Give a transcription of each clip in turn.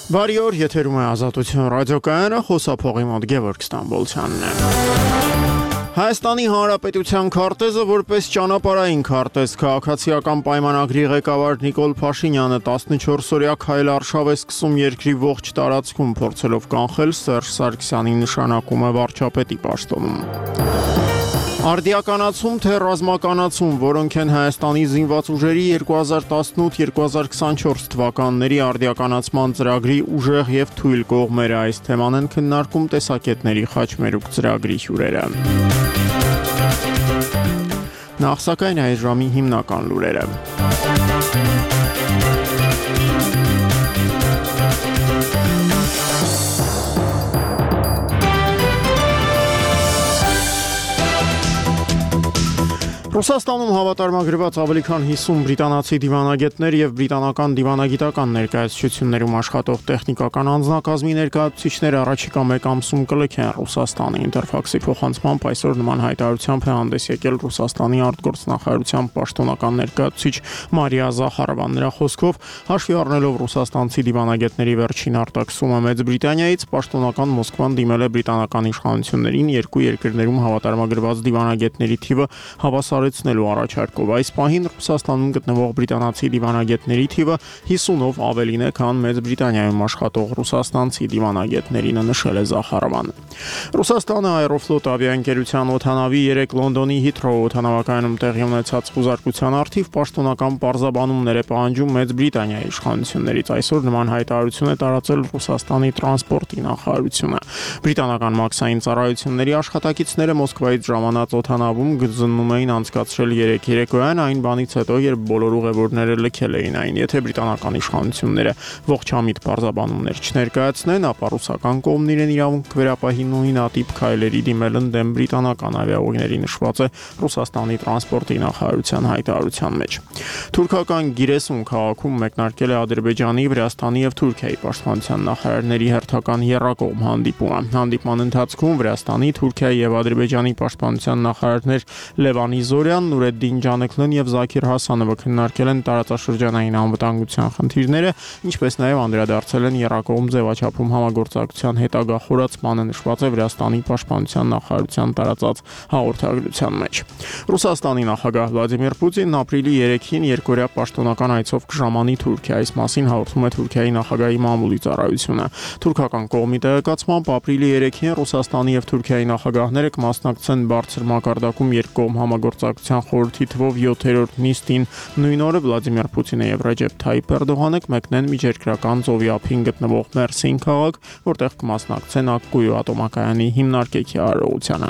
Բարի օր, եթերում է Ազատություն ռադիոկայանը, խոսափողի մոտ Գևորգ Ստամբոլցյանն է։ Հայաստանի Հանրապետության քարտեզը որպես ճանապարհային քարտեզ քաղաքացիական պայմանագրի ղեկավար Նիկոլ Փաշինյանը 14-օրյա քայլ արշավ է սկսում երկրի ողջ տարածքում փորձելով կանխել Սերժ Սարգսյանի նշանակումը վարչապետի պաշտոնում։ Արդիականացում թե ռազմականացում, որոնք են Հայաստանի զինված ուժերի 2018-2024 թվականների արդիականացման ծրագրի ուժեղ եւ թույլ կողմերը, այս թեման են քննարկում տեսակետների խաչմերուկ ծրագրի հյուրերը։ Նախ սակայն այս ժամի հիմնական լուրերը։ Ռուսաստանում հավատարմագրված ավելի քան 50 բրիտանացի դիվանագետներ եւ բրիտանական դիվանագիտական ներկայացություններում աշխատող տեխնիկական անձնակազմի ներկայացուցիչները առաջիկա մեկ ամսում կլքեն Ռուսաստանը։ Ինտերֆաքսի փոխանցմամբ այսօր նման հայտարարությամբ է հանդես եկել Ռուսաստանի արտգործնախարարության պաշտոնական ներկայացուցիչ Մարիա Զախարովան։ Նրա խոսքով, հաշվի առնելով ռուսաստանցի դիվանագետների վերջին արտաքսումը Մեծ Բրիտանիայից, պաշտոնական Մոսկվան դիմել է բրիտանական իշխանություններին երկու երկրներում հավատարմագրված դիվանագետների թիվը հավասարեցնելու առաջարկով։ Այս պահին Ռուսաստանում գտնվող բրիտանացի դիվանագետների թիվը 50-ով ավելին է, քան Մեծ Բրիտանիայում աշխատող ռուսաստանցի դիվանագետներին, նշել է Զախարովան։ Ռուսաստանը Aeroflot ավիաընկերության օդանավի 3 Լոնդոնի Heathrow օդանավակայանում տեղի ունեցած խուզարկության առթիվ պաշտոնական պարզաբանումներ է պահանջում Մեծ Բրիտանիայի իշխանություններից։ Այսօր նման հայտարարություն է տարածել Ռուսաստանի տրանսպորտի նախարարությունը։ Բրիտանական մաքսային ծառայությունների աշխատակիցները Մոսկվայից ժամանած օդանավում գծնում էին անցկացրել 3 երեկոյան, այն բանից հետո, երբ բոլոր ուղևորները լքել էին այն։ Եթե բրիտանական իշխանությունները ողջամիտ պարզաբանումներ չներկայացնեն, ապա ռուսական կողմն իրեն իրավունք կվերապահի նույնատիպ քայլերի դիմել ընդդեմ բրիտանական ավիաուղիների, նշված է Ռուսաստանի տրանսպորտի նախարարության հայտարարության մեջ։ Թուրքական Գիրեսուն քաղաքում մեկնարկել է Ադրբեջանի, Վրաստանի եւ Թուրքիայի պաշտպանության նախարարների հերթական եռակողմ հանդիպումը։ Հանդիպման ընթացքում Վրաստանի, Թուրքիայի եւ Ադրբեջանի պաշտպանության նախարարներ Լևան Զորյան, Նուրեդդին Ջանըքլն եւ Զաքիր Հասանովը քննարկել են տարածաշրջանային անվտանգության խնդիրները, ինչպես նաեւ անդրադարձել են եռակողմ ձևաչափում համագործակցության հետագա խորացմանը, նշված է Վրաստանի պաշտպանության նախարարության տարածած հաղորդագրության մեջ։ Ռուսաստանի նախագահ Վլադիմիր Պուտինն ապրիլի 3-ին երկօրյա պաշտոնական այցով կժամանի Թուրքիա, այս մասին հաղորդում է Թուրքիայի նախագահի մամուլի ծառայությունը։ Թուրքական կողմի տեղեկացմամբ ապրիլի 3-ին Ռուսաստանի եւ Թուրքիայի նախագահները կմասնակցեն բարձր մակարդակում երկկողմ համագործակցության խորհրդի թվով 7-րդ նիստին։ Նույն օրը Վլադիմիր Պուտինը եւ Ռեջեփ Թայիփ Էրդողանը կմեկնեն միջերկրական ծովի ափին գտնվող Մերսին քաղաք, որտեղ կմասնակցեն Ակկույու ատոմակայանի հիմնարկեքի արարողությանը։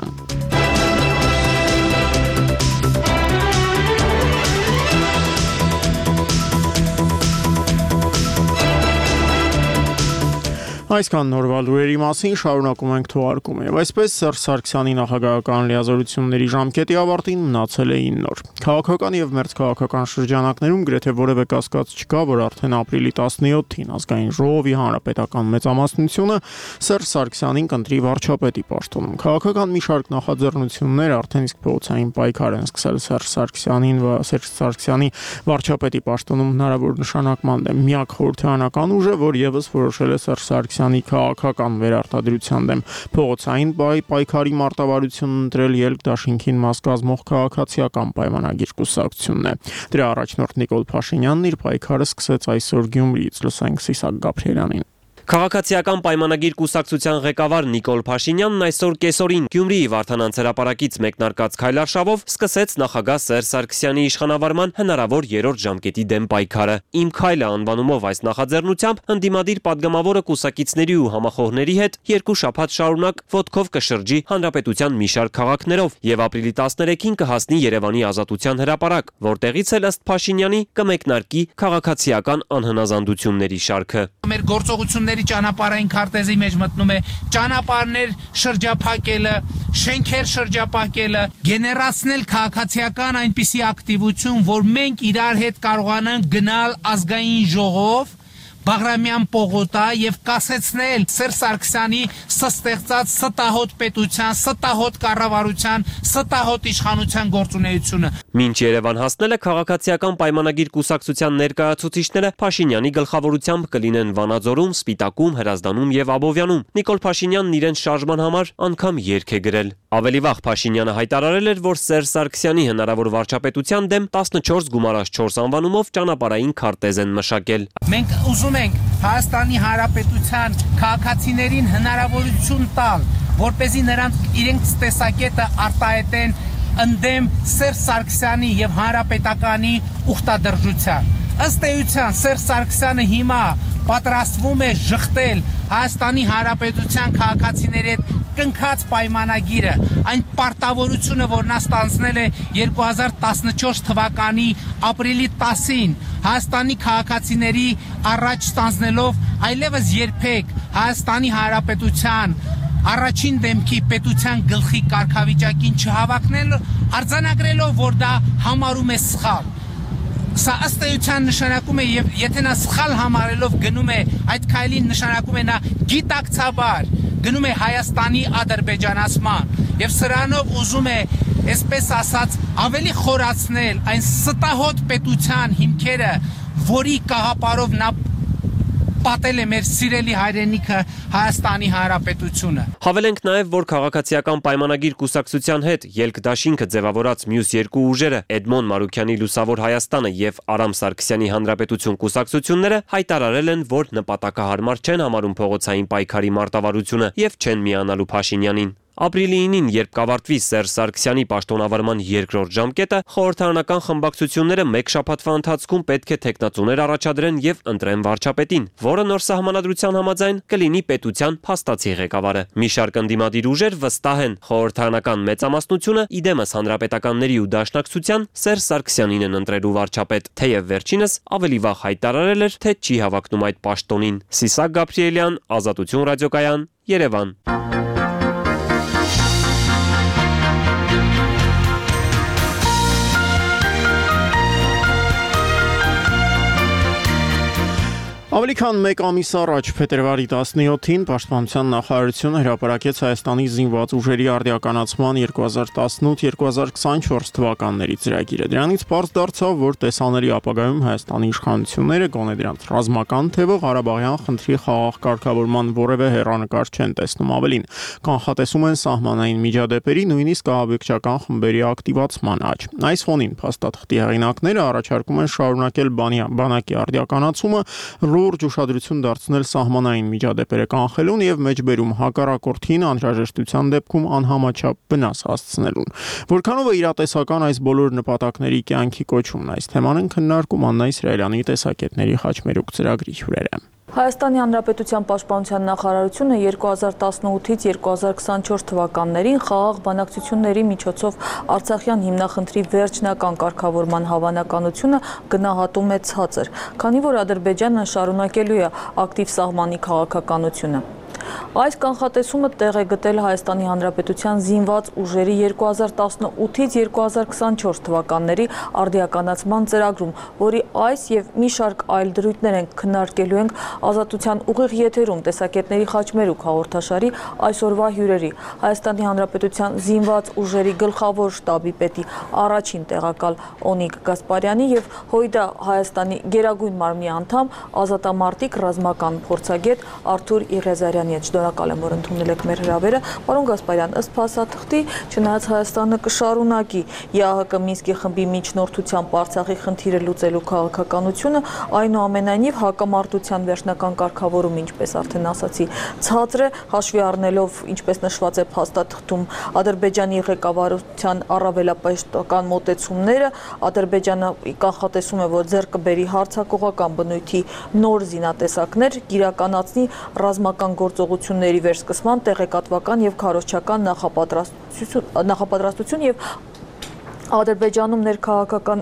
Այսքան նորվա լուրերի մասին, շարունակում ենք թողարկումը։ Եվ այսպես Սերժ Սարգսյանի նախագահական լիազորությունների ժամկետի ավարտին մնացել է 9 օր։ Քաղաքական եւ մերձքաղաքական շրջանակներում գրեթե որևէ կասկած չկա, որ արդեն ապրիլի 17-ին ազգային ժողովի հանրապետական մեծամասնությունը Սերժ Սարգսյանին կընտրի վարչապետի պաշտոնում։ Քաղաքական մի շարք նախաձեռնություններ արդեն իսկ փողոցային պայքար են սկսել Սերժ Սարգսյանի վարչապետի պաշտոնում հնարավոր նշանակման դեմ։ Միակ խորհրդարանական ուժը, որ եւս որոշել է Սերժ Սարգսյանի քաղաքական վերարտադրության դեմ փողոցային պայքարի մարտավարությունն ընտրել ելք դաշինքին մաս կազմող քաղաքացիական պայմանագիր կուսակցությունն է։ Դրա առաջնորդ Նիկոլ Փաշինյանն իր պայքարը սկսեց այսօր Գյումրիից, լսենք Սիսակ Գաբրիելյանին։ Քաղաքացիական պայմանագիր կուսակցության ղեկավար Նիկոլ Փաշինյանն այսօր կեսօրին Գյումրիի Վարդանանց հրապարակից մեկնարկած քայլարշավով սկսեց նախագահ Սերժ Սարգսյանի իշխանավարման հնարավոր 3-րդ ժամկետի դեմ պայքարը։ Իմ քայլը անվանումով այս նախաձեռնությամբ ընդդիմադիր падգամավորը կուսակիցների ու համախոհների հետ 2 շաբաթ շարունակ ոտքով կշրջի հանրապետության մի շարք քաղաքներով եւ ապրիլի 13-ին կհասնի Երևանի Ազատության հրապարակ, որտեղից էլ ըստ Փաշինյանի կմեկնարկի քաղաքացիական անհնազանդությունների շարքը։ Մեր գործողությունների ճանապարհային քարտեզի մեջ մտնում է ճանապարհներ շրջափակելը, շենքեր շրջափակելը, գեներացնել քաղաքացիական այնպիսի ակտիվություն, որ մենք իրար հետ կարողանանք գնալ ազգային ժողով, Բաղրամյան պողոտա եւ կասեցնել Սերժ Սարգսյանի ստեղծած ստահոդ պետության, ստահոդ կառավարության, ստահոդ իշխանության գործունեությունը։ Մինչ Երևան հասնելը քաղաքացիական պայմանագիր կուսակցության ներկայացուցիչները Փաշինյանի գլխավորությամբ կլինեն Վանաձորում, Սպիտակում, Հրազդանում եւ Աբովյանում։ Նիկոլ Փաշինյանն իրենց շարժման համար անգամ երգ է գրել։ Ավելի վաղ Փաշինյանը հայտարարել էր, որ Սերժ Սարգսյանի հնարավոր վարչապետության դեմ 14 գումարած 4 անվանումով ճանապարհային քարտեզ են մշակել։ Մենք ուզում ենք Հայաստանի Հանրապետության քաղաքացիներին հնարավորություն տալ, որպեսզի նրանք իրենց տեսակետը արտահայտեն ընդդեմ Սերժ Սարգսյանի եւ հանրապետականի ուխտադրժության։ Ըստ էության Սերժ Սարգսյանը հիմա պատրաստվում է ժխտել Հայաստանի Հանրապետության քաղաքացիների հետ կնքած պայմանագիրը, այն պարտավորությունը, որ նա ստանձնել է 2014 թվականի ապրիլի 10-ին Հայաստանի քաղաքացիների առաջ ստանձնելով այլևս երբեք Հայաստանի Հանրապետության առաջին դեմքի պետության գլխի կարգավիճակին չհավաքնել, արձանագրելով, որ դա համարում է սխալ։ Սա ըստ էության նշանակում է, եւ եթե նա սխալ համարելով գնում է այդ քայլին, նշանակում է նա գիտակցաբար գնում է Հայաստանի ադրբեջանացման եւ սրանով ուզում է, այսպես ասած, ավելի խորացնել այն ստահոդ պետության հիմքերը, որի կաղապարով նա պատել է մեր սիրելի հայրենիքը Հայաստանի Հանրապետությունը։ Հավելենք նաև, որ քաղաքացիական պայմանագիր կուսակցության հետ ելք դաշինքը ձևավորած մյուս երկու ուժերը Էդմոն Մարուքյանի Լուսավոր Հայաստանը եւ Արամ Սարգսյանի Հանրապետություն կուսակցությունները հայտարարել են, որ նպատակահարմար չեն համարում փողոցային պայքարի մարտավարությունը եւ չեն միանալու Փաշինյանին։ Ապրիլի 9-ին, երբ կավարտվի Սերժ Սարգսյանի պաշտոնավարման երկրորդ ժամկետը, խորհրդարանական խմբակցությունները մեկ շաբաթվա ընթացքում պետք է թեկնածուներ առաջադրեն եւ ընտրեն վարչապետին, որը նոր սահմանադրության համաձայն կլինի պետության փաստացի ղեկավարը։ Մի շարք ընդդիմադիր ուժեր վստահ են, խորհրդարանական մեծամասնությունը իդեմս հանրապետականների ու դաշնակցության Սերժ Սարգսյանին են ընտրելու վարչապետ, թեև վերջինս ավելի վաղ հայտարարել էր, թե չի հավակնում այդ պաշտոնին։ Սիսակ Գաբրիելյան, Ազատություն ռադիոկայան, Երևան։ Ավելի քան մեկ ամիս առաջ փետրվարի 17-ին Պաշտպանության նախարարությունը հրապարակեց Հայաստանի զինված ուժերի արդիականացման 2018-2024 թվականների ծրագիրը։ Դրանից պարզ դարձավ, որ տեսաների ապագայում Հայաստանի իշխանությունները գոնե դրանց ռազմական թևը Ղարաբաղյան խնդրի խաղաղ կարգավորման որևէ հեռանկար չեն տեսնում, ավելին կանխատեսում են սահմանային միջադեպերի, նույնիսկ ահաբեկչական խմբերի ակտիվացման աճ։ Այս ֆոնին փաստաթղթի հեղինակները առաջարկում են շարունակել բանակի արդիականացումը, լուրջ ուշադրություն դարձնել սահմանային միջադեպերը կանխելուն եւ մեջբերում հակառակորդին անհրաժեշտության դեպքում անհամաչափ վնաս հասցնելուն։ Որքանով է իրատեսական այս բոլոր նպատակների կյանքի կոչումն, այս թեման են քննարկում Աննա Իսրայելյանի տեսակետների խաչմերուկ ծրագրի հյուրերը։ Հայաստանի Հանրապետության Պաշտպանության նախարարությունը 2018-ից 2024 թվականներին խաղաղ բանակցությունների միջոցով Արցախյան հիմնախնդրի վերջնական կարգավորման հավանականությունը գնահատում է ցածր, քանի որ Ադրբեջանը շարունակելու է ակտիվ սահմանի քաղաքականությունը։ Այս կանխատեսումը տեղ է գտել Հայաստանի Հանրապետության զինված ուժերի 2018-ից 2024 թվականների արդիականացման ծրագրում, որի այս եւ մի շարք այլ դրույթներ են քննարկելու ենք Ազատության ուղիղ եթերում տեսակետների խաչմերուկ հաղորդաշարի այսօրվա հյուրերի Հայաստանի Հանրապետության զինված ուժերի գլխավոր շտաբի պետի առաջին տեղակալ Օնիկ Գասպարյանի եւ ՀՅԴ Հայաստանի Գերագույն մարմնի անդամ ազատամարտիկ ռազմական փորձագետ Արթուր Իղեզարյանի հետ շնորհակալ եմ, որ ընդունել եք մեր հրավերը։ Պարոն Գասպարյան, ըստ փաստաթղթի, չնայած Հայաստանը կշարունակի ԵԱՀԿ Մինսկի խմբի միջնորդությամբ Արցախի խնդիրը լուծելու քաղաքականությունը, այնուամենայնիվ հակամարտության վերջնական կարգավորումը, ինչպես արդեն ասացի, ցածր է, հաշվի առնելով, ինչպես նշված է փաստաթղթում, Ադրբեջանի ղեկավարության առավելապաշտական մոտեցումները, Ադրբեջանը կանխատեսում է, որ ձեռք կբերի հարձակողական բնույթի նոր զինատեսակներ, կիրականացնի ռազմական գործողությունների վերսկսման տեղեկատվական եւ քարոզչական նախապատրաստություն եւ Ադրբեջանում ներքաղաքական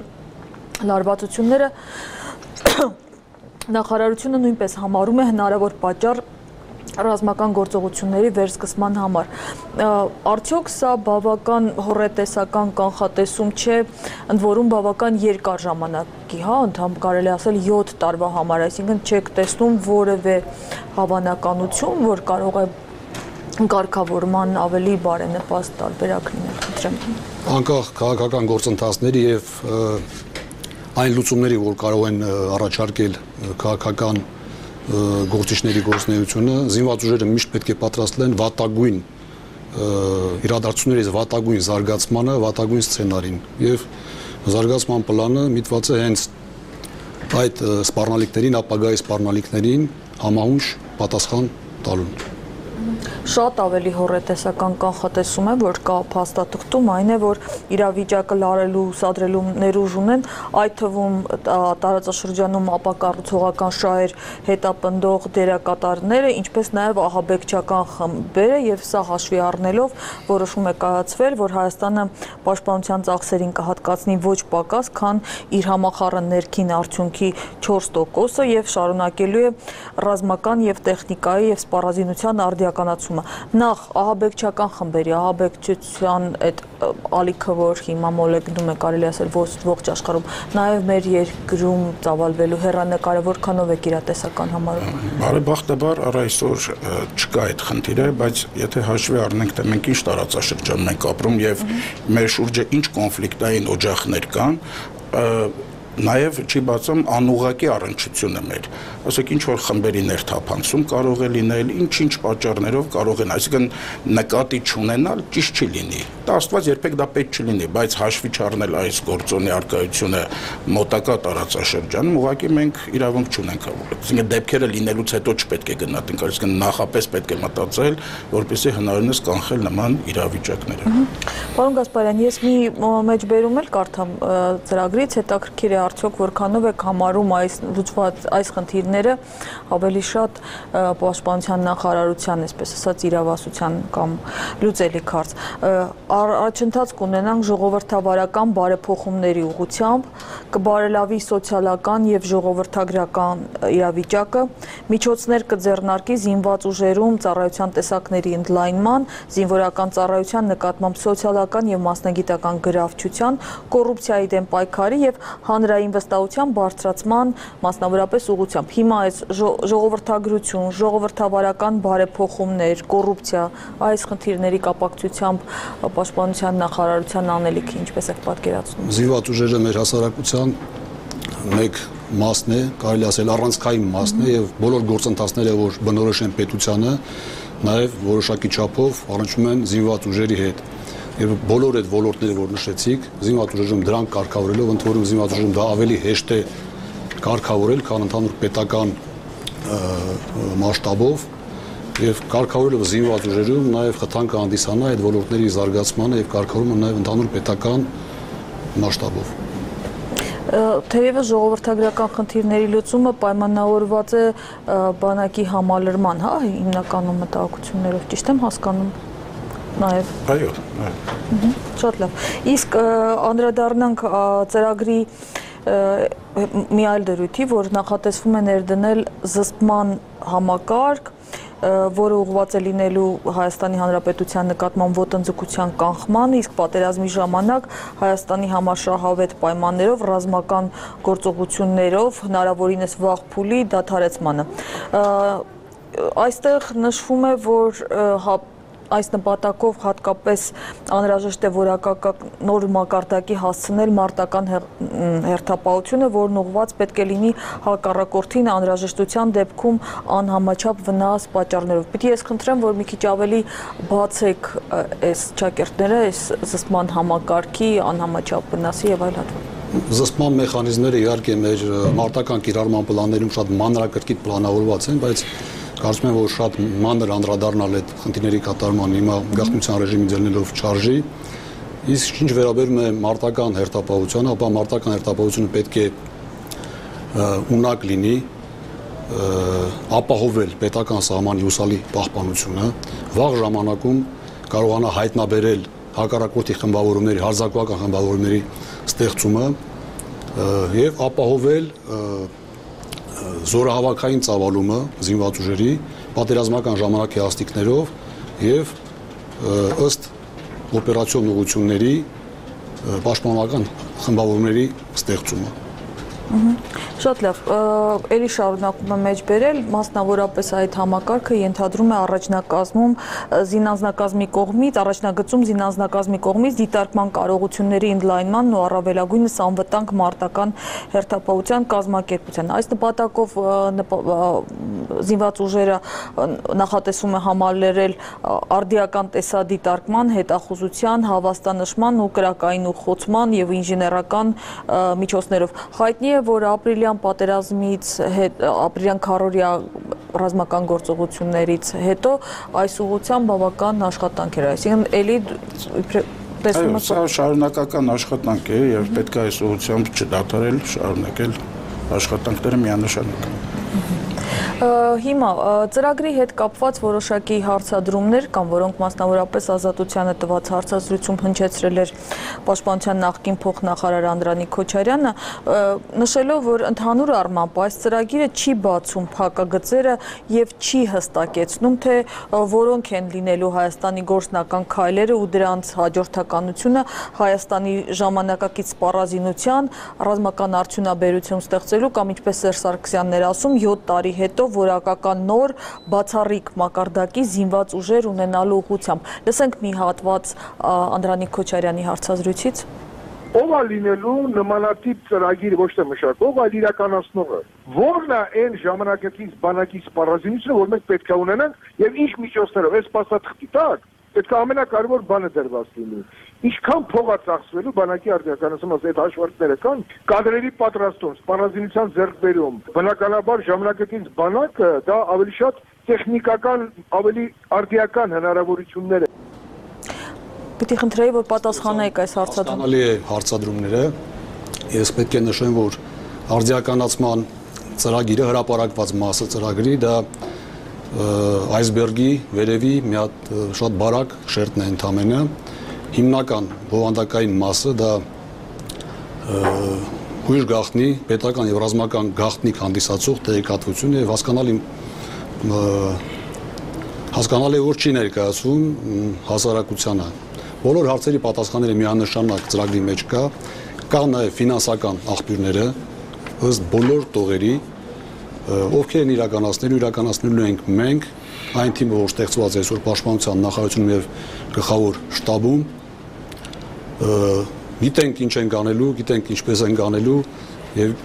լարվածությունները նախարարությունը նույնպես համարում է հնարավոր պատճառ ռազմական գործողությունների վերսկսման համար։ Արդյոք սա բավական հոռետեսական կանխատեսում չէ, ընդ որում բավական երկար ժամանակի, ընդհանուր կարելի ասել 7 տարվա համար, այսինքն չեք տեսնում որևէ հավանականություն, որ կարող է կարգավորման ավելի բարենպաստ տարբերակ լինել, խնդրեմ։ Անկախ քաղաքական գործընթացների եւ այն լուծումների, որ կարող են առաջարկել քաղաքական գործիչների գործունեությունը, զինված ուժերը միշտ պետք է պատրաստ լինեն վատագույն իրադարձություններից վատագույն զարգացմանը, վատագույն սցենարին եւ զարգացման պլանը միտված է հենց այդ սպառնալիքներին, ապագայի սպառնալիքներին համահունչ պատասխան տալուն։ Շատ ավելի հոռետեսական կանխատեսում է, որ կա փաստաթղթում, այն է, որ իրավիճակը լարելու, սադրելու ներուժ ունեն, այդ թվում տարածաշրջանում ապակառուցողական շահեր հետապնդող դերակատարները, ինչպես նաև ահաբեկչական խմբերը, եւ սա հաշվի առնելով որոշում է կայացվել, որ Հայաստանը պաշտպանության ծախսերին կհատկացնի ոչ պակաս, քան իր համախառն ներքին արդյունքի 4%-ը եւ շարունակելու է ռազմական եւ տեխնիկայի եւ սպառազինության արդիականացումը։ Նախ ահաբեկչական խմբերի, ահաբեկչության այդ ալիքը, որ հիմա մոլեգնում է, կարելի ասել ողջ աշխարհում, նաև մեր երկրում ծավալվելու հեռանկարը որքանով է իրատեսական համարում։ Բարեբախտաբար առ այսօր չկա այդ խնդիրը, բայց եթե հաշվի առնենք, թե մենք ինչ տարածաշրջանում ենք ապրում եւ մեր շուրջը ինչ կոնֆլիկտային օջախներ կան, նաև չի բացում անուղղակի առնչությունը մեր, ասեք ինչ որ խմբերի ներթափանցում կարող է լինել, ինչ պատճառներով կարող են, այսինքն նկատի չունենալ ճիշտ չի լինի։ Դա Աստված երբեք դա պետք չլինի, բայց հաշվի չառնել այս գործոնի արկայությունը մոտակա տարածաշրջանում, ուղղակի մենք իրավունք չունենք, այսինքն դեպքերը լինելուց հետո չպետք է գնահատենք, այսինքն նախապես պետք է մտածել, որպեսզի հնարավորինս կանխել նման իրավիճակները։ Պարոն Գասպարյան, ես մի մեջբերում էլ կարդամ ծրագրից, հետաքրքիր է արդյոք որքանով եք համարում այս խնդիրները ավելի շատ պաշտպանության նախարարության, այսպես ասած, իրավասության կամ լուծելիք հարց։ Առաջընթաց կունենանք ժողովրդավարական բարեփոխումների ուղղությամբ, կբարելավի սոցիալական եւ ժողովրդագրական իրավիճակը, միջոցներ կձեռնարկի զինված ուժերում ծառայության տեսակների ընդլայնման, զինվորական ծառայության նկատմամբ սոցիալական եւ մասնագիտական գրավչության, կոռուպցիայի դեմ պայքարի եւ հանրային վստահության բարձրացման մասնավորապես ուղղությամբ։ Հիմա այս ժողովրդագրություն, ժողովրդավարական բարեփոխումներ, կոռուպցիա, այս խնդիրների կապակցությամբ պաշտպանության նախարարության անելիքը ինչպես եք պատկերացնում։ Զինված ուժերը մեր հասարակության մեկ մասն է, կարելի ասել առանցքային մասն է եւ բոլոր գործընթացները, որ բնորոշ են պետությանը, նաեւ որոշակի չափով առնչվում են զինված ուժերի հետ։ Եվ բոլոր այդ ոլորտները, որ նշեցիք, զինված ուժերում դրանք կարգավորելով, ընդ որում զինված ուժերում դա ավելի հեշտ է կարգավորել, քան ընդհանուր պետական մասշտաբով, եւ կարգավորելով զինված ուժերում նաեւ խթան կհանդիսանա այդ ոլորտների զարգացմանը եւ կարգավորումը նաեւ ընդհանուր պետական մասշտաբով։ Թերևս ժողովրդագրական խնդիրների լուծումը պայմանավորված է բանակի համալրման, հիմնականում մտահոգություններով, ճիշտ եմ հասկանում։ Նաև։ Այո։ Շատ լավ։ Իսկ անդրադառնանք ծրագրի մի այլ դրույթի, որ նախատեսվում է ներդնել զսպման համակարգ, որը ուղղված է լինելու Հայաստանի Հանրապետության նկատմամբ ոտնձգության կանխմանը, իսկ պատերազմի ժամանակ Հայաստանի համար շահավետ պայմաններով ռազմական գործողություններով հնարավորինս վաղ փուլի դադարեցմանը։ Այստեղ նշվում է, որ այս նպատակով հատկապես անհրաժեշտ է որակական նոր մակարդակի հասցնել մարտական հերթապահությունը, որն ուղղված պետք է լինի հակառակորդին անհրաժեշտության դեպքում անհամաչափ վնաս պատճառներով։ Պիտի ես խնդրեմ, որ մի քիչ ավելի բացեք այս ճակերտները, այս զսպման համակարգի անհամաչափ վնասի եւ այլ հատվածներ։ Զսպման մեխանիզմները իհարկե մեր մարտական կիրառման պլաններում շատ մանրակրկիտ պլանավորված են, բայց կարծում եմ, որ շատ մանր անդրադառնալ այդ խնդիրների կատարման հիմա գաղտնիության ռեժիմի ձեռնելով չարժի, իսկ ինչ վերաբերում է մարտական հերթապահությանը, ապա մարտական հերթապահությունը պետք է ունակ լինի ապահովել պետական սահմանի հուսալի պահպանությունը, վաղ ժամանակում կարողանա հայտնաբերել հակառակորդի խմբավորումների, հարձակողական խմբավորումների ստեղծումը եւ ապահովել զորահավաքային ծավալումը զինված ուժերի պատերազմական ժամանակի հաստիկներով եւ ըստ օպերացիոն ուղղությունների պաշտպանական խմբավորումների ստեղծումը։ Շատ լավ, ելի շարունակում եմ մեջ բերել, մասնավորապես այդ համակարգը ենթադրում է առաջնակազմում զինանձնակազմի կողմից, առաջնագծում զինանձնակազմի կողմից դիտարկման կարողությունների ընդլայնման ու առավելագույնս անվտանգ մարտական հերթապահության կազմակերպության։ Այս նպատակով զինված ուժերը նախատեսում է համալրել արդիական տեսադիտարկման, հետախուզության, հավաստանշման ու կրակային ուղղոցման եւ ինժեներական միջոցներով։ Հայտնի է, որ ապրիլյան պատերազմից ապրիլյան քառօրյա ռազմական գործողություններից հետո այս ուղղությամբ բավական աշխատանք էր, այսինքն էլի տեսնում եք։ Սա շարունակական աշխատանք է եւ պետք է այս ուղղությամբ չդադարել, շարունակել աշխատանքները միանշանակ։ Հիմա ծրագրի հետ կապված որոշակի հարցադրումներ կան, որոնք մասնավորապես Ազատությանը տված հարցազրույցում հնչեցրել էր Պաշտպանության նախկին փոխնախարար Անդրանիկ Քոչարյանը, նշելով, որ ընդհանուր առմամբ այս ծրագիրը չի բացում փակագծերը եւ չի հստակեցնում, թե որոնք են լինելու Հայաստանի գործնական քայլերը ու դրանց հաջորդականությունը Հայաստանի ժամանակակից սպառազինության, ռազմական արդյունաբերություն ստեղծելու կամ ինչպես Սերժ Սարգսյանն էր ասում, 7 տարի հետո որակական նոր բացառիկ մակարդակի զինված ուժեր ունենալու ուղղությամբ։ Լսենք մի հատված Անդրանիկ Քոչարյանի հարցազրույցից։ Ով է լինելու նմանատիպ ծրագիր ոչ թե մշակ, ով է իրականացնողը։ Որն է այն ժամանակակից բանակի սպառազինությունը, որ մենք պետք է ունենանք եւ ինչ միջոցներով, այս փաստաթղթի տակ պետք է ամենակարևոր բանը դրված լինի։ Ինչքան փող է ծախսվելու բանակի արդիականացում, այդ հաշվարկները կան, կադրերի պատրաստում, սպառազինության ձեռքբերում։ Բնականաբար ժամանակակից բանակը դա ավելի շատ տեխնիկական, ավելի արդիական հնարավորություններ է։ Պիտի խնդրեի, որ պատասխանեք այս հարցադրումներին։ Հասկանալի է հարցադրումները։ Ես պետք է նշեմ, որ արդիականացման ծրագիրը հրապարակված մասը ծրագրի դա այսբերգի վերևի մի հատ շատ բարակ շերտն է ընդամենը։ Հիմնական բովանդակային մասը դա հույժ գաղտնի, պետական եւ ռազմական գաղտնիք հանդիսացող տեղեկատվություն է հասկանալի որ չի ներկայացվում հասարակությանը։ Բոլոր հարցերի պատասխանները միանշանակ ծրագրի մեջ կա նաեւ ֆինանսական աղբյուրները ըստ բոլոր տողերի, ովքեր են իրականացնելու ենք մենք, այն թիմը, որ ստեղծված է այսօր Պաշտպանության նախարարությունում եւ գլխավոր շտաբում, գիտենք ինչ ենք անելու, գիտենք ինչպես ենք անելու եւ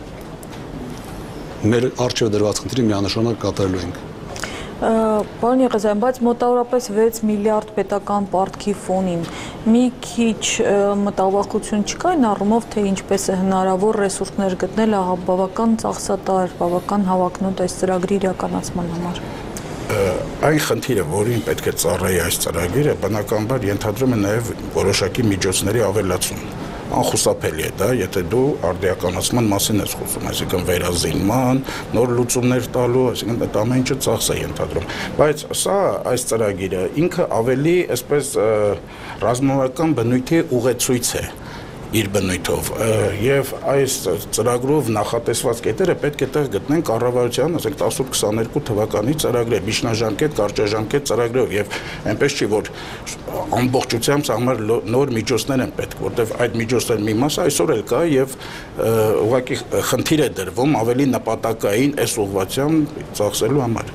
մեր առջեւ դրված խնդրի միանշանակ կատարելու ենք։ Պարոն Եղազարյան, բայց մոտավորապես 6 միլիարդ պետական պարտքի ֆոնին մի քիչ մտավախություն չկա այն առումով, թե ինչպես է հնարավոր ռեսուրսներ գտնել բավական ծախսատար, բավական հավակնոտ այս ծրագրի իրականացման համար։ Այն խնդիրը, որին պետք է ծառայի այս ծրագիրը, բնականաբար ենթադրում է նաև որոշակի միջոցների ավելացում։ Անխուսափելի է դա, եթե դու արդիականացման մասին ես խոսում, այսինքն վերազինման, նոր լուծումներ տալու, այսինքն այդ ամեն ինչը ծախս է ենթադրում։ Բայց սա այս ծրագիրը ինքը ավելի այսպես ռազմավարական բնույթի ուղեցույց է իր բնույթով եւ այս ծրագրով նախատեսված կետերը պետք է տեղ գտնեն կառավարության, ասենք 18-22 թվականի ծրագրեր, միջնաժամկետ, կարճաժամկետ ծրագրերով եւ այնպես չի որ ամբողջությամբ համար նոր միջոցներ են պետք, որտեղ այդ միջոցների մի մասը այսօր էլ կա եւ ուղղակի խնդիր է դրվում ավելի նպատակային այս ուղղությամբ ծախսելու համար։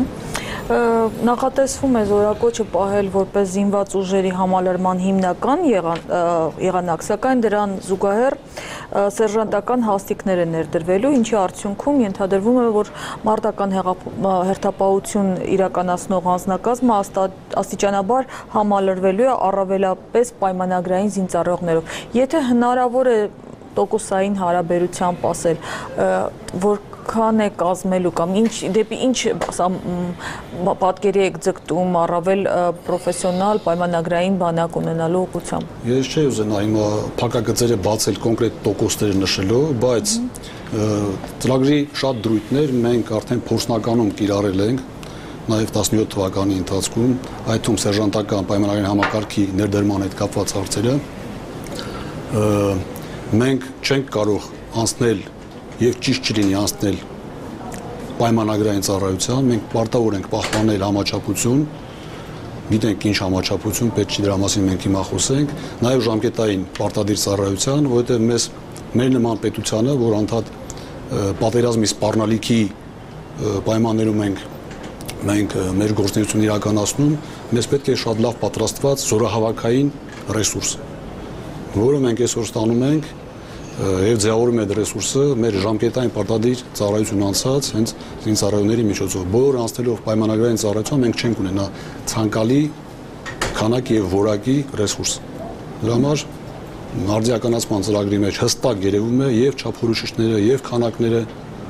Նախատեսվում է զորակոչը պահել որպես զինված ուժերի համալրման հիմնական եղանակ, սակայն դրան զուգահեռ սերժանտական հաստիկներ են ներդրվելու, ինչի արդյունքում ենթադրվում է, որ մարտական հերթապահություն իրականացնող անձնակազմը աստիճանաբար համալրվելու է առավելապես պայմանագրային զինծառայողներով։ Եթե հնարավոր է տոկոսային հարաբերությամբ ասել, որքան է կազմելու կամ դեպի ինչ պատկերի եք ձգտում առավել պրոֆեսիոնալ պայմանագրային բանակ ունենալու ուղղությամբ։ Ես չէի ուզենա հիմա փակագծերը բացել կոնկրետ տոկոսներ նշելու, բայց ծրագրի շատ դրույթներ մենք արդեն փորձնականում կիրառել ենք նաև 17 թվականի ընթացքում, այդ թվում սերժանտական պայմանագրային համակարգի ներդրման հետ կապված հարցերը մենք չենք կարող անցնել եւ ճիշտ չլինի անցնել պայմանագրային ծառայության, մենք պարտավոր ենք պահպանել համաչափություն, գիտենք ինչ համաչափություն, պետք չի դրա մասին մենք հիմա խոսենք, նաև ժամկետային պարտադիր ծառայության, որովհետև մեր նման պետությանը, որ անդադ պատերազմի սպառնալիքի պայմաններում մենք մեր գործունեությունն իրականացնում, մեզ պետք է շատ լավ պատրաստված զորահավաքային ռեսուրս, որը մենք այսօր ստանում ենք եւ ձևավորում է այդ ռեսուրսը մեր ժամկետային պարտադիր ծառայություն անցած հենց զինծառայողների միջոցով։ Բոլորը անցնելով պայմանագրային ծառայություն մենք չենք ունենա ցանկալի քանակի եւ որակի ռեսուրս։ Դրա համար արդիականացման ծրագրի մեջ հստակ երևում է եւ չափորոշիչները եւ քանակները։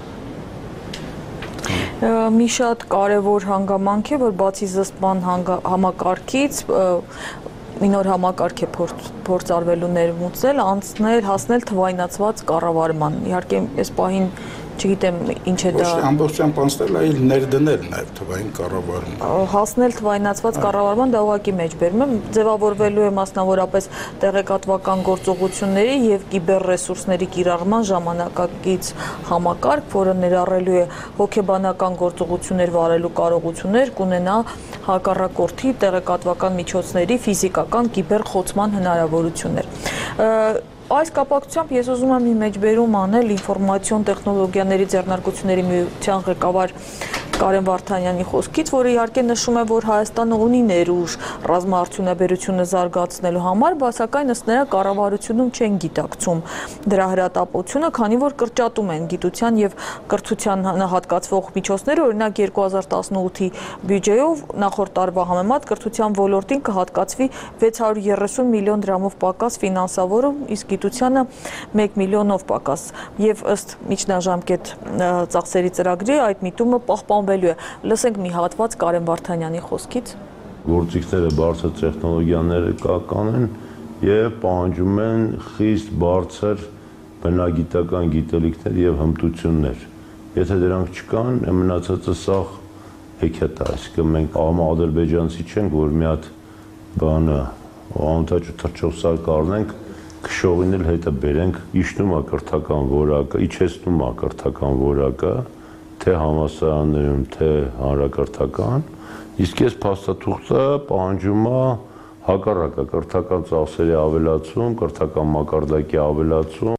Մի շատ կարևոր հանգամանք է, որ բացի զսպման համակարգից մի նոր համակարգ է փորձ արվելու ներմուծել, հասնել թվայնացված կառավարման։ Իհարկե, այս պահին չգիտեմ ինչ է դա։ Ամբողջությամբ անցնել, այլ ներդնել նաև թվային կառավարման։ Հասնել թվայնացված կառավարման դա ուղղակի մեջ բերում է, ձևավորվելու է մասնավորապես տեղեկատվական գործողությունների եւ կիբեռ-ռեսուրսների կիրառման ժամանակակից համակարգ, որը ներառելու է հոգեբանական գործողություններ վարելու կարողություններ, կունենա հակառակորդի տեղեկատվական միջոցների ֆիզիկական կիբեռ-խոցման հնարավորություններ։ Այս կապակցությամբ ես ուզում եմ իմ մեջբերում անել ինֆորմացիոն տեխնոլոգիաների ձեռնարկությունների միության ղեկավար Կարեն Վարդանյանի խոսքից, որը իհարկե նշում է, որ Հայաստանը ունի ներուժ ռազմաարդյունաբերությունը զարգացնելու համար, սակայն ըստ նրա կառավարությունում չեն գիտակցում դրա հրատապությունը, քանի որ կրճատում են գիտության եւ կրթության հատկացվող միջոցները, օրինակ 2018-ի բյուջեով նախորդ տարվա համեմատ կրթության ոլորտին կհատկացվի 630 միլիոն դրամով պակաս ֆինանսավորում, իսկ գիտությանը 1 միլիոնով պակաս եւ ըստ միջնաժամկետ ծախսերի ծրագրի այդ միտումը պահպանվելու է։ Լսենք մի հատված Կարեն Վարդանյանի խոսքից։ Գործիքները բարձր տեխնոլոգիաները կական են եւ պահանջում են խիստ բարձր բնագիտական գիտելիքներ եւ հմտություններ։ Եթե դրանք չկան, մնացածը սաղ հեքիաթ է, այսինքն մենք ադրբեջանցի չենք, որ մի հատ բանը անտաճ թռչող սարք առնենք, քշողին էլ հետը բերենք, իջնում է կրթական որակը, իջեցնում է կրթական որակը, թե համալսարաններում, թե հանրակրթական, իսկ այս փաստաթուղթը պահանջում է հակառակը կրթական ծախսերի ավելացում, կրթական մակարդակի ավելացում։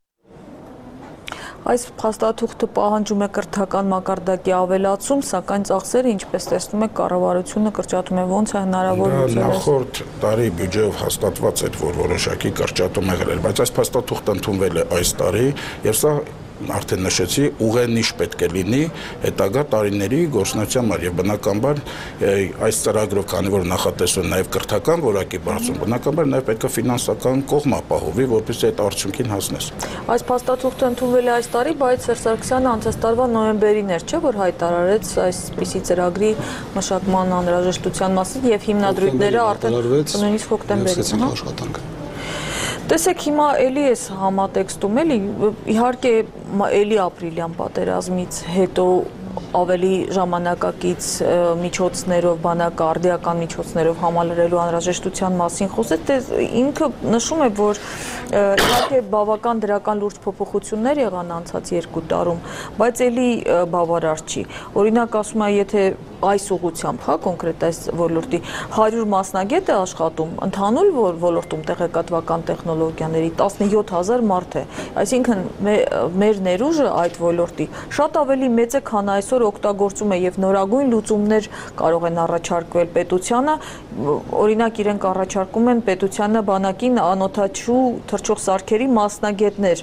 Այս փաստաթուղթը պահանջում է կրթական մակարդակի ավելացում, սակայն ծախսերը, ինչպես տեսնում եք, կառավարությունը կրճատում է, ոնց է հնարավոր։ Նախորդ տարի բյուջեով հաստատված էր, որ որոշակի կրճատում է եղել, բայց այս փաստաթուղթը ընդունվել է այս տարի, եւ սա արդեն նշեցի, ուղենիշ պետք է լինի հետագա տարիների գործունեության համար եւ բնականաբար այս ծրագրով, քանի որ նախատեսվում է նաեւ կրթական որակի բարձրացում, բնականաբար նաեւ պետք է ֆինանսական կողմ ապահովի, որպեսզի այդ արդյունքին հասնես։ Այս փաստաթուղթը ընդունվել է այս տարի, բայց Սերժ Սարգսյանը անցած տարվա նոյեմբերին էր, չէ՞, որ հայտարարեց այսպիսի ծրագրի մշակման անհրաժեշտության մասին եւ հիմնադրույթները արդեն նույնիսկ հոկտեմբերից։ Տեսեք, հիմա էլի էս համատեքստում էլի, իհարկե էլի ապրիլյան պատերազմից հետո ավելի ժամանակակից միջոցներով, բանակարդիական միջոցներով համալրելու անհրաժեշտության մասին խոսեց, ինքը նշում է, որ իհարկե բավական դրական լուրջ փոփոխություններ եղան անցած 2 տարում, բայց էլի բավարար չի։ Օրինակ ասում է, եթե այս ուղղությամբ, հա, կոնկրետ այս ոլորտի 100 մասնագետ է աշխատում, ընդհանուր ոլորտում տեղեկատվական տեխնոլոգիաների 17000 մարդ է, այսինքն մեր ներուժը այդ ոլորտի շատ ավելի մեծ է, քան այսօր օգտագործում է եւ նորագույն լուծումներ կարող են առաջարկվել պետությանը, օրինակ իրենք առաջարկում են պետությանը բանակին անօթաչու թռչող սարքերի մասնագետներ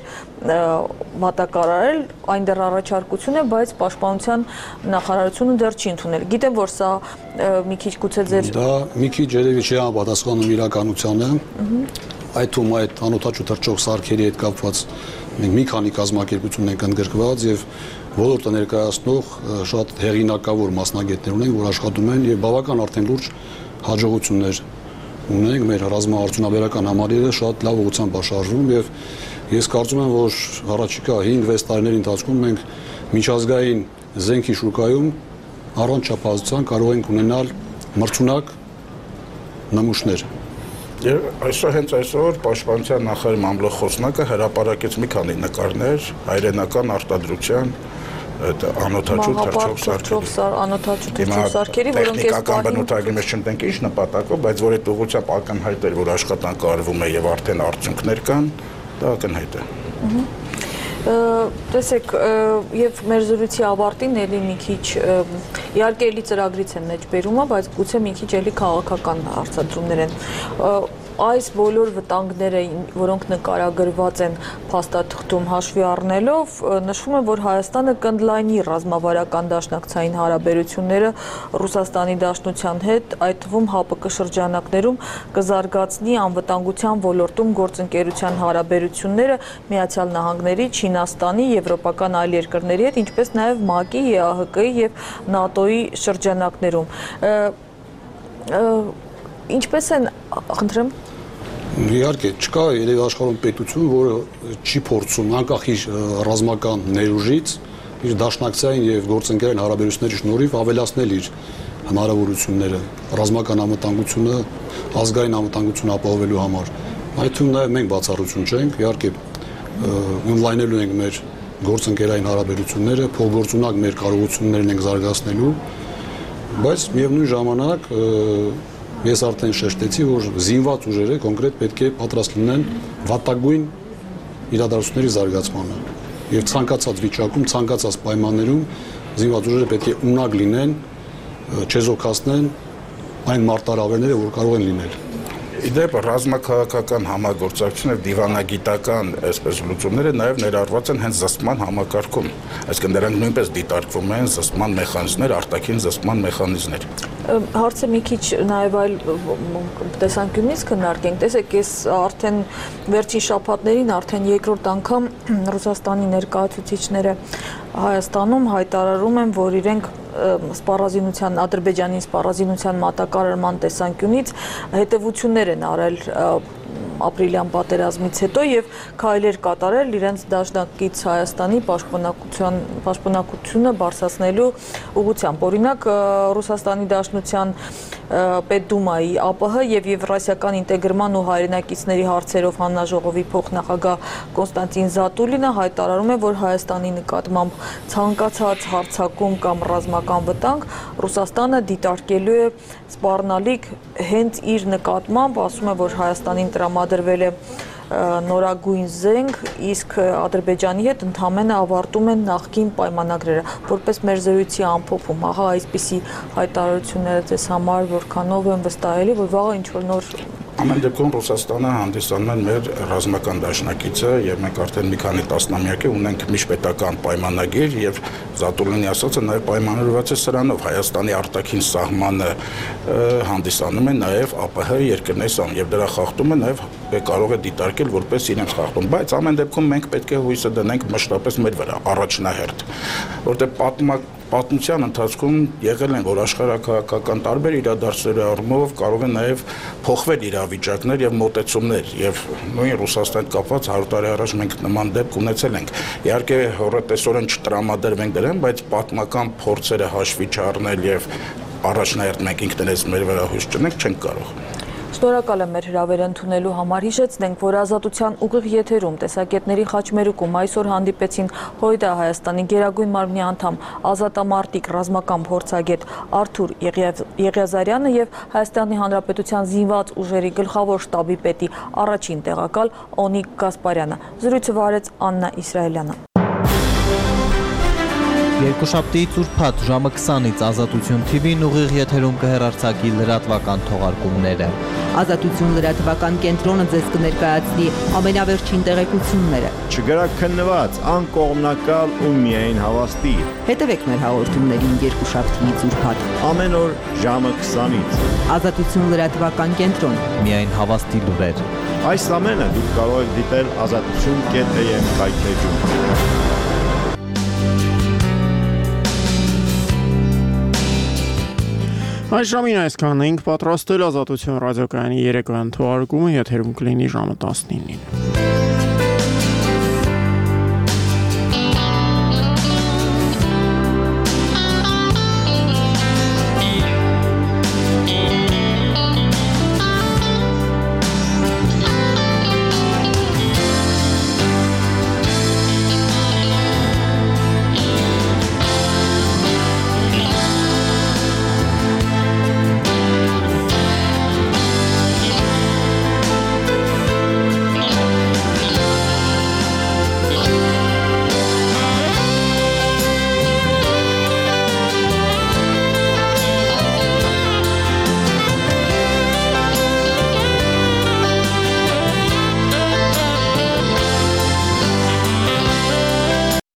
մատակարարել, այն դեռ առաջարկություն է, բայց պաշտպանության նախարարությունը դեռ չի ընդունել։ Գիտեմ, որ սա մի քիչ գուցե ձեր դա մի քիչ երևի չի համապատասխանում իրականությանը, այդ թվում այդ անօթաչու թռչող սարքերի հետ կապված մենք մի քանի կազմակերպություն ենք ընդգրկված եւ ոլորտը ներկայացնող շատ հեղինակավոր մասնագետներ ունենք, որ աշխատում են եւ բավական արդեն լուրջ հաջողություններ ունենք, մեր ռազմաարդյունաբերական համալիրը շատ լավ ուղղությամբ շարժվում եւ ես կարծում եմ, որ առաջիկա 5-6 տարիների ընթացքում մենք միջազգային զենքի շուկայում առանց չափազության կարող ենք ունենալ մրցունակ նմուշներ։ Այսօր հենց այսօր պաշտպանության նախարարի մամլոխոսնակը հրապարակեց մի քանի նկարներ հայրենական արտադրության այդ անօթաչու թռչող սարքերի, որոնք տեխնիկական բնութագրի մեջ չընտենք ինչ նպատակով, բայց որ այդ ուղղությամբ ակնհայտ էր, որ աշխատանքը արվում է եւ արդեն արդյունքներ կան, դա ակնհայտ է։ Տեսեք, եւ մեր զրույցի ավարտին էլի մի քիչ իհարկե էլի ծրագրից են մեջ բերումը, բայց գուցե մի քիչ էլի քաղաքական հարցադրումներ են։ Այս բոլոր վտանգները, որոնք նկարագրված են փաստաթղթում հաշվի առնելով, նշվում է, որ Հայաստանը կընդլայնի ռազմավարական դաշնակցային հարաբերությունները Ռուսաստանի Դաշնության հետ, այդ թվում ՀԱՊԿ շրջանակներում կզարգացնի անվտանգության ոլորտում գործընկերության հարաբերությունները Միացյալ Նահանգների, Չինաստանի, եվրոպական այլ երկրների հետ, ինչպես նաև ՄԱԿ-ի, ԵԱՀԿ-ի եւ ՆԱՏՕ-ի շրջանակներում։ Ինչպես են, խնդրեմ։ Իհարկե, չկա երևի աշխարհում պետություն, որը չի փորձում անկախ իր ռազմական ներուժից, իր դաշնակցային եւ գործընկերային հարաբերությունների շնորհիվ ավելացնել իր հնարավորությունները ռազմական անվտանգությունը, ազգային անվտանգությունը ապահովելու համար։ Այդ թվում նաեւ մենք բացառություն չենք, իհարկե օնլայնելու ենք մեր գործընկերային հարաբերությունները, փոխգործունակ մեր կարողություններն ենք զարգացնելու, բայց միևնույն ժամանակ ես արդեն շեշտեցի, որ զինված ուժերը կոնկրետ պետք է պատրաստ լինեն վատագույն իրադարձությունների զարգացմանը։ Եվ ցանկացած վիճակում, ցանկացած պայմաններում զինված ուժերը պետք է ունակ լինեն, չեզոքացնեն այն մարտահրավերները, որ կարող են լինել։ Իդեպ ռազմաքաղաքական համագործակցությունը եւ դիվանագիտական այսպես լուծումները նաեւ ներառված են հենց զսպման համակարգում, այսինքն դրանք նույնպես դիտարկվում են զսպման մեխանիզմներ, արտաքին զսպման մեխանիզմներ։ Հարցը մի քիչ նաեւ այլ տեսանկյունից քննարկենք։ Տեսեք, ես արդեն վերջին շաբաթներին արդեն երկրորդ անգամ Ռուսաստանի ներկայացուցիչները Հայաստանում հայտարարում են, որ իրենք սպառազինության, Ադրբեջանի սպառազինության մատակարարման տեսանկյունից հետևություններ են արել ապրիլյան պատերազմից հետո եւ քայլեր կատարել իրենց դաշնակից Հայաստանի պաշտպանակությունը բարձրացնելու ուղղությամբ։ Օրինակ Ռուսաստանի Դաշնության Պետդումայի ԱՊՀ եւ Եվրասիական ինտեգրման ու հայրենակիցների հարցերով հանձնաժողովի փոխնախագահ Կոնստանտին Զատուլինը հայտարարում է, որ Հայաստանի նկատմամբ ցանկացած հարձակում կամ ռազմական վտանգ Ռուսաստանը դիտարկելու է սպառնալիք հենց իր նկատմամբ, ասում է, որ Հայաստանին տրամադրվել է նորագույն զենք, իսկ Ադրբեջանի հետ ընդհանրապես ավարտում են նախկին պայմանագրերը, որպես մեր զրույցի ամփոփում, ահա այսպիսի հայտարարությունները ձեզ համար որքանով են վստահելի, որ վաղը ինչ-որ նոր Ամեն դեպքում Ռուսաստանը հանդիսանում է մեր ռազմական դաշնակիցը եւ մենք արդեն մի քանի տասնամյակ ունենք միջպետական պայմանագիր եւ Զատուլինի ասածը նաեւ պայմանավորված է սրանով Հայաստանի արտաքին սահմանը հանդիսանում է նաեւ ԱՊՀ երկրների սահման եւ դրա խախտումը նաեւ կարող է դիտարկել որպես իրենց խախտում, բայց ամեն դեպքում մենք պետք է հույսը դնենք մշտապես մեր վրա առաջնահերթ, որտեղ պատմության ընթացքում եղել են, որ աշխարհակահաղական տարբեր իրադարձությունների առումով կարող են նաև փոխվել իրավիճակներ եւ մոտեցումներ եւ նույն Ռուսաստանի կապված 100 տարի առաջ մենք նման դեպք ունեցել ենք։ Իհարկե հորատեսորեն չտրամադրվենք դրան, բայց պատմական փորձերը հաշվի չառնել եւ առաջնահերթ մենք ինքներս մեր վրա հույս չունենք չենք կարող։ Շնորհակալ եմ մեր հրավերը ընդունելու համար։ Հիշեցնենք, որ Ազատության ուղիղ եթերում տեսակետների խաչմերուկում այսօր հանդիպեցին ՀՅԴ Հայաստանի Գերագույն մարմնի անդամ ազատամարտիկ ռազմական փորձագետ Արթուր Եղիազարյանը եւ Հայաստանի Հանրապետության զինված ուժերի գլխավոր շտաբի պետի առաջին տեղակալ Օնիկ Գասպարյանը։ Զրույցը վարեց Աննա Իսրայելյանը։ Երկուշաբթիից ուրբաթ ժամը 20-ից Ազատություն TV-ն ուղիղ եթերում կհեռարձակի լրատվական թողարկումները։ Ազատություն լրատվական կենտրոնը ձեզ կներկայացնի ամենավերջին տեղեկությունները։ Չգրակ քննված, անկողմնակալ ու միայն հավաստի։ Հետևեք մեր հաղորդումներին երկուշաբթիից ուրբաթ ամեն օր ժամը 20-ից։ Ազատություն լրատվական կենտրոն, միայն հավաստի լուրեր։ Այս ամենը դուք կարող եք դիտել azatutun.am կայքեջում։ Այս ժամին այսքանն էինք պատրաստել Ազատություն ռադիոկայանի երեկոյան թողարկումը, եթերում կլինի ժամը 19-ին։